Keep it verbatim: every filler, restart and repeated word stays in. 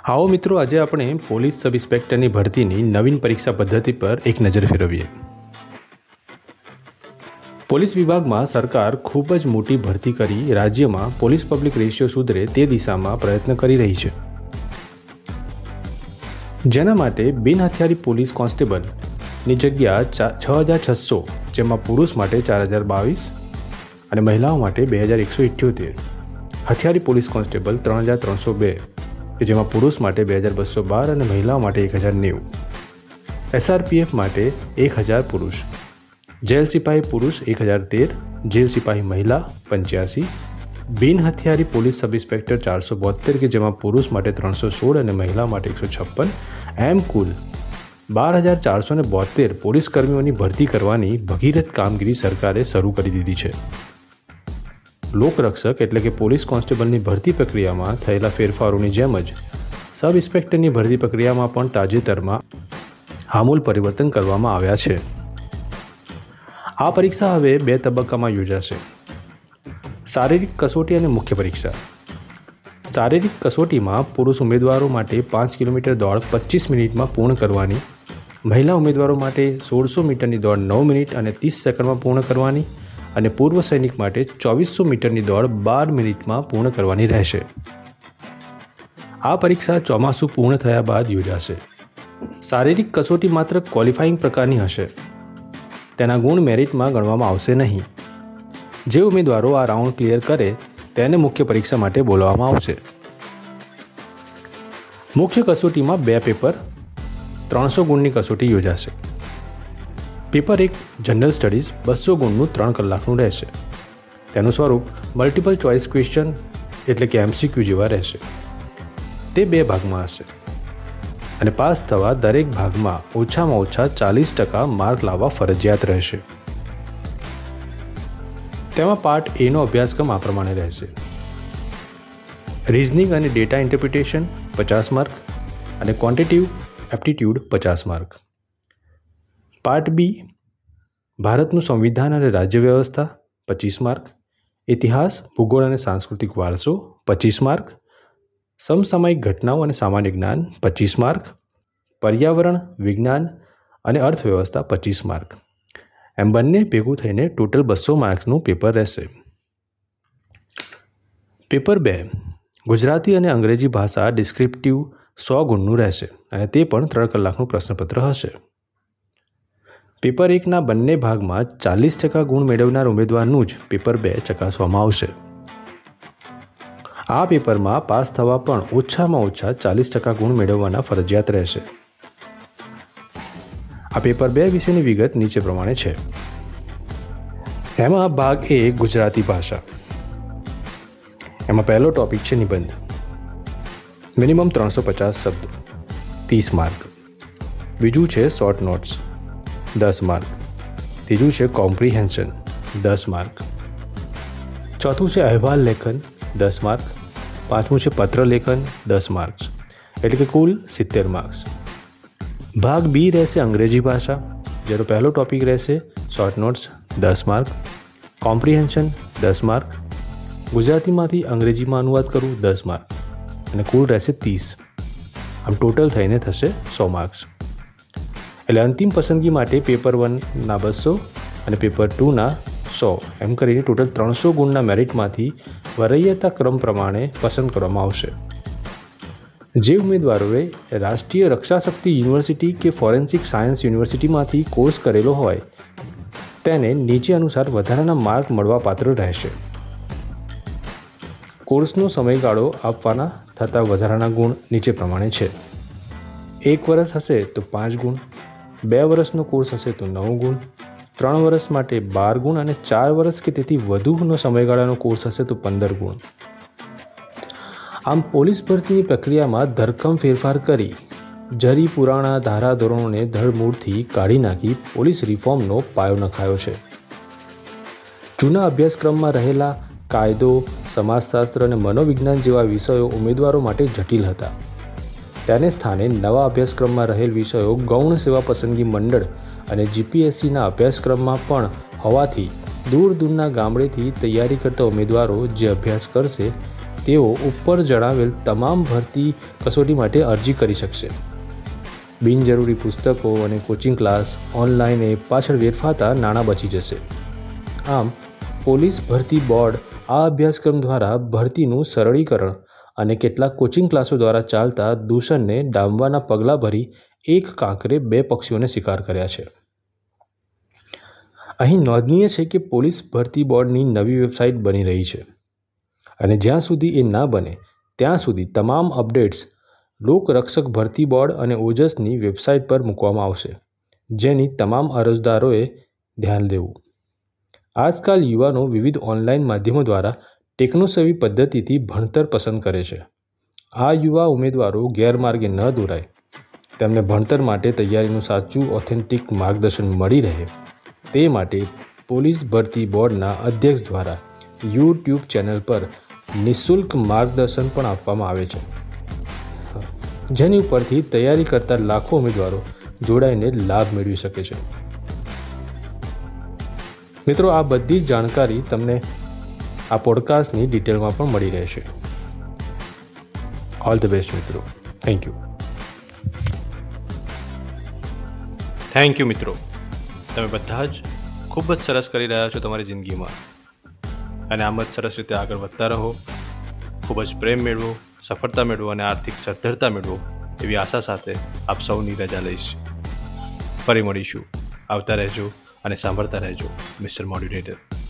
આવો મિત્રો, આજે આપણે પોલીસ સબ ઇન્સ્પેક્ટરની ભરતીની નવીન પરીક્ષા પદ્ધતિ પર એક નજર ફેરવીએ. પોલીસ વિભાગમાં સરકાર ખૂબ જ મોટી ભરતી કરી રાજ્યમાં પોલીસ પબ્લિક રેશિયો સુધરે તે દિશામાં પ્રયત્ન કરી રહી છે. જેના માટે બિન હથિયારી પોલીસ કોન્સ્ટેબલની જગ્યા છ હજાર છસો, જેમાં પુરુષ માટે ચાર હજાર બાવીસ અને મહિલાઓ માટે બે હજાર એકસો ઇઠ્યોતેર. હથિયારી પોલીસ કોન્સ્ટેબલ ત્રણ હજાર ત્રણસો બે, કે જેમાં પુરુષ માટે બે હજાર બસો બાર અને મહિલાઓ માટે એક હજાર નેવું. એસઆરપીએફ માટે એક હજાર પુરુષ, જેલ સિપાહી પુરુષ એક હજાર તેર, જેલ સિપાહી મહિલા પંચ્યાસી, બિન હથિયારી પોલીસ સબ ઇન્સ્પેક્ટર ચારસો બોતેર, કે જેમાં પુરુષ માટે ત્રણસો સોળ અને મહિલા માટે એકસો છપ્પન. એમ કુલ બાર હજાર ચારસો ને બોતેર પોલીસ કર્મીઓની ભરતી કરવાની ભગીરથ કામગીરી સરકારે શરૂ કરી દીધી છે. લોકરક્ષક એટલે કે પોલીસ કોન્સ્ટેબલની ભરતી પ્રક્રિયામાં થયેલા ફેરફારોની જેમ જ સબ ઇન્સ્પેક્ટરની ભરતી પ્રક્રિયામાં પણ તાજેતરમાં આમૂલ પરિવર્તન કરવામાં આવ્યા છે. આ પરીક્ષા હવે બે તબક્કામાં યોજાશે. શારીરિક કસોટી અને મુખ્ય પરીક્ષા. શારીરિક કસોટીમાં પુરુષ ઉમેદવારો માટે પાંચ કિલોમીટર દોડ પચીસ મિનિટમાં પૂર્ણ કરવાની, મહિલા ઉમેદવારો માટે સોળસો મીટરની દોડ નવ મિનિટ અને ત્રીસ સેકન્ડમાં પૂર્ણ કરવાની અને પૂર્વ સૈનિક માટે ચોવીસો મીટરની દોડ બાર મિનિટમાં પૂર્ણ કરવાની રહેશે. આ પરીક્ષા ચોમાસું પૂર્ણ થયા બાદ યોજાશે. શારીરિક કસોટી માત્ર ક્વોલિફાઈંગ પ્રકારની હશે. તેના ગુણ મેરિટમાં ગણવામાં આવશે નહીં. જે ઉમેદવારો આ રાઉન્ડ ક્લિયર કરે તેને મુખ્ય પરીક્ષા માટે બોલાવવામાં આવશે. મુખ્ય કસોટીમાં બે પેપર, ત્રણસો ગુણની કસોટી યોજાશે. પેપર એક જનરલ સ્ટડીઝ બસો ગુણનું ત્રણ કલાકનું રહેશે. તેનું સ્વરૂપ મલ્ટિપલ ચોઇસ ક્વેશ્ચન એટલે કે એમસીક્યુ જેવા રહેશે. તે બે ભાગમાં હશે અને પાસ થવા દરેક ભાગમાં ઓછામાં ઓછા ચાલીસ ટકા માર્ક લાવવા ફરજિયાત રહેશે. તેમાં પાર્ટ એનો અભ્યાસક્રમ આ પ્રમાણે રહેશે: રિઝનિંગ અને ડેટા ઇન્ટરપ્રિટેશન પચાસ માર્ક અને ક્વોન્ટિટિવ એપ્ટિટ્યૂડ પચાસ માર્ક. પાર્ટ બી ભારતનું સંવિધાન અને રાજ્ય વ્યવસ્થા પચીસ માર્ક, ઇતિહાસ, ભૂગોળ અને સાંસ્કૃતિક વારસો પચીસ માર્ક, સમસામયિક ઘટનાઓ અને સામાન્ય જ્ઞાન પચીસ માર્ક, પર્યાવરણ, વિજ્ઞાન અને અર્થવ્યવસ્થા પચીસ માર્ક. એમ બંને ભેગું થઈને ટોટલ બસો માર્ક્સનું પેપર રહેશે. પેપર બે ગુજરાતી અને અંગ્રેજી ભાષા ડિસ્ક્રિપ્ટિવ સો ગુણનું રહેશે અને તે પણ ત્રણ કલાકનું પ્રશ્નપત્ર હશે. પેપર એકના બંને ભાગમાં ચાલીસ ટકા ગુણ મેળવનાર ઉમેદવારનું જ પેપર બે ચકાસવામાં આવશે. આ પેપરમાં પાસ થવા પણ ઓછામાં ઓછા ચાલીસ ટકા ગુણ મેળવવાના ફરજિયાત રહેશે. આ પેપર બે વિશેની વિગત નીચે પ્રમાણે છે. એમાં ભાગ એ ગુજરાતી ભાષા. એમાં પહેલો ટોપિક છે નિબંધ. મિનિમમ ત્રણસો પચાસ શબ્દ, ત્રીસ માર્ક. બીજું છે શોર્ટ નોટ્સ, દસ માર્ક. ત્રીજું છે કોમ્પ્રિહેન્શન, દસ માર્ક. ચોથું છે અહેવાલ લેખન, દસ માર્ક. પાંચમું છે પત્ર લેખન, દસ માર્ક્સ, એટલે કે કુલ સિત્તેર માર્ક્સ. ભાગ બી રહેશે અંગ્રેજી ભાષા, જેનો પહેલો ટોપિક રહેશે શોર્ટ નોટ્સ, દસ માર્ક. કોમ્પ્રિહેન્શન દસ માર્ક. ગુજરાતીમાંથી અંગ્રેજીમાં અનુવાદ કરવું દસ માર્ક અને કુલ રહેશે ત્રીસ. આમ ટોટલ થઈને થશે સો માર્ક્સ. એટલે અંતિમ પસંદગી માટે પેપર વનના બસો અને પેપર ટુના સો એમ કરીને ટોટલ ત્રણસો ગુણના મેરિટમાંથી વરીયતા ક્રમ પ્રમાણે પસંદ કરવામાં આવશે. જે ઉમેદવારોએ રાષ્ટ્રીય રક્ષાશક્તિ યુનિવર્સિટી કે ફોરેન્સિક સાયન્સ યુનિવર્સિટીમાંથી કોર્સ કરેલો હોય તેને નીચે અનુસાર વધારાના માર્ક મળવા પાત્ર રહેશે. કોર્સનો સમયગાળો આપવાના થતા વધારાના ગુણ નીચે પ્રમાણે છે: એક વર્ષ હશે તો પાંચ ગુણ, બે વર્ષનો કોર્સ હશે તો નવ ગુણ, ત્રણ વર્ષ માટે બાર ગુણ અને ચાર વર્ષ કે તેથી વધુનો સમયગાળાનો કોર્સ હશે તો પંદર ગુણ. આમ પોલીસ ભરતીની પ્રક્રિયામાં ધરખમ ફેરફાર કરી જરી પુરાણા ધારાધોરણોને ધરમૂળથી કાઢી નાખી પોલીસ રિફોર્મનો પાયો નખાયો છે. જૂના અભ્યાસક્રમમાં રહેલા કાયદો, સમાજશાસ્ત્ર અને મનોવિજ્ઞાન જેવા વિષયો ઉમેદવારો માટે જટિલ હતા. તેને સ્થાને નવા અભ્યાસક્રમમાં રહેલ વિષયો ગૌણ સેવા પસંદગી મંડળ અને જીપીએસસીના અભ્યાસક્રમમાં પણ હોવાથી દૂર દૂરના ગામડેથી તૈયારી કરતા ઉમેદવારો જે અભ્યાસ કરશે તેઓ ઉપર જણાવેલ તમામ ભરતી કસોટી માટે અરજી કરી શકશે. બિનજરૂરી પુસ્તકો અને કોચિંગ ક્લાસ ઓનલાઈન એપ પાછળ વેરફાતા નાણાં બચી જશે. આમ પોલીસ ભરતી બોર્ડ આ અભ્યાસક્રમ દ્વારા ભરતીનું સરળીકરણ અને કેટલાક કોચિંગ ક્લાસો દ્વારા ચાલતા દૂષણને ડામવાના પગલાં ભરી એક કાંકરે બે પક્ષીઓને શિકાર કર્યા છે. અહીં નોંધનીય છે કે પોલીસ ભરતી બોર્ડની નવી વેબસાઇટ બની રહી છે અને જ્યાં સુધી એ ના બને ત્યાં સુધી તમામ અપડેટ્સ લોકરક્ષક ભરતી બોર્ડ અને ઓજસની વેબસાઇટ પર મૂકવામાં આવશે, જેની તમામ અરજદારોએ ધ્યાન દેવું. આજકાલ યુવાનો વિવિધ ઓનલાઈન માધ્યમો દ્વારા ટેકનોસેવી પદ્ધતિથી ભણતર પસંદ કરે છે. આ યુવા ઉમેદવારો ગેરમાર્ગે ન દોરાય, તેમને ભણતર માટે તૈયારીનું સાચું ઓથેન્ટિક માર્ગદર્શન મળી રહે તે માટે પોલીસ ભરતી બોર્ડના અધ્યક્ષ દ્વારા યુટ્યુબ ચેનલ પર નિઃશુલ્ક માર્ગદર્શન પણ આપવામાં આવે છે, જેની ઉપરથી તૈયારી કરતા લાખો ઉમેદવારો જોડાઈને લાભ મેળવી શકે છે. મિત્રો, આ બધી જ જાણકારી તમને આ પોડકાસ્ટની ડિટેલમાં પણ મળી રહેશે. ઓલ ધ બેસ્ટ મિત્રો. Thank you. થેન્ક યુ મિત્રો. તમે બધા જ ખૂબ જ સરસ કરી રહ્યા છો તમારી જિંદગીમાં અને આમ જ સરસ રીતે આગળ વધતા રહો. ખૂબ જ પ્રેમ મેળવો, સફળતા મેળવો અને આર્થિક સદ્ધરતા મેળવો એવી આશા સાથે આપ સૌની રજા લઈશ. ફરી મળીશું. આવતા રહેજો અને સાંભળતા રહેજો મિસ્ટર મોડ્યુલેટર.